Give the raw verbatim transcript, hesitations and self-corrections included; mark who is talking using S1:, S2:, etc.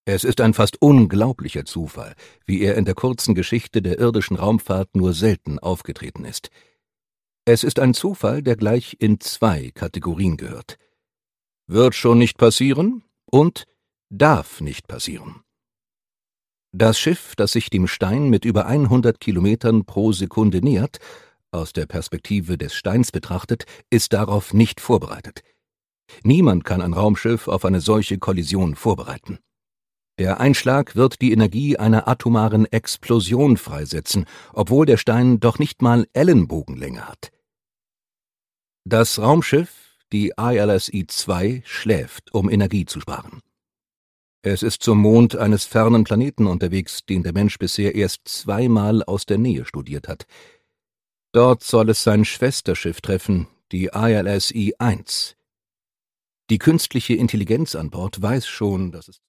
S1: Es ist ein fast unglaublicher Zufall, wie er in der kurzen Geschichte der irdischen Raumfahrt nur selten aufgetreten ist. Es ist ein Zufall, der gleich in zwei Kategorien gehört: Wird schon nicht passieren und darf nicht passieren. Das Schiff, das sich dem Stein mit über hundert Kilometern pro Sekunde nähert, aus der Perspektive des Steins betrachtet, ist darauf nicht vorbereitet. Niemand kann ein Raumschiff auf eine solche Kollision vorbereiten. Der Einschlag wird die Energie einer atomaren Explosion freisetzen, obwohl der Stein doch nicht mal Ellenbogenlänge hat. Das Raumschiff, die I L S I zwei, schläft, um Energie zu sparen. Es ist zum Mond eines fernen Planeten unterwegs, den der Mensch bisher erst zweimal aus der Nähe studiert hat. Dort soll es sein Schwesterschiff treffen, die I L S I eins. Die künstliche Intelligenz an Bord weiß schon, dass es